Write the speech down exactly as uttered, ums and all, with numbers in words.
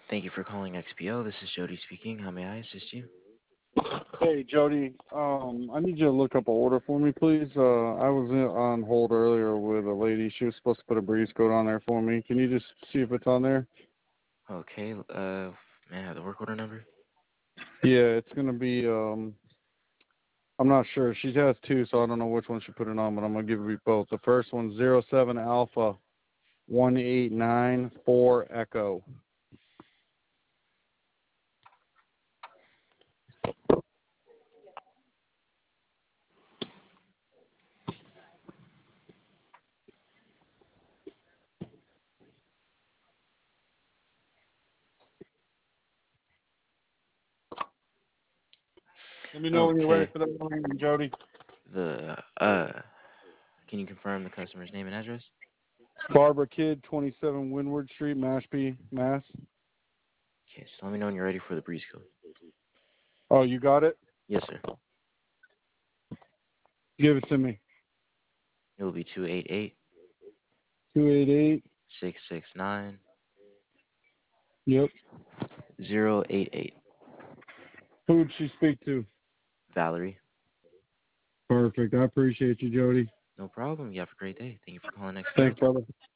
Thank you for calling X P O. This is Jody speaking. How may I assist you? Hey, Jody. Um, I need you to look up an order for me, please. Uh, I was in, on hold earlier with a lady. She was supposed to put a breeze coat on there for me. Can you just see if it's on there? Okay. Uh, may I have the work order number? Yeah, it's going to be, um, I'm not sure. She has two, so I don't know which one she put it on, but I'm going to give you both. The first one's zero seven Alpha one eight nine four Echo. Let me know when you're ready Okay. for that one, Jody. The uh, can you confirm the customer's name and address? Barbara Kidd, twenty-seven Windward Street, Mashpee, Mass. Okay. So let me know when you're ready for the breeze coat. Oh, you got it? Yes, sir. Give it to me. It will be two eight eight two eight eight. six six nine Yep. zero eight eight. Who'd she speak to? Valerie. Perfect. I appreciate you, Jody. No problem. You have a great day. Thank you for calling X P O. Thanks, brother.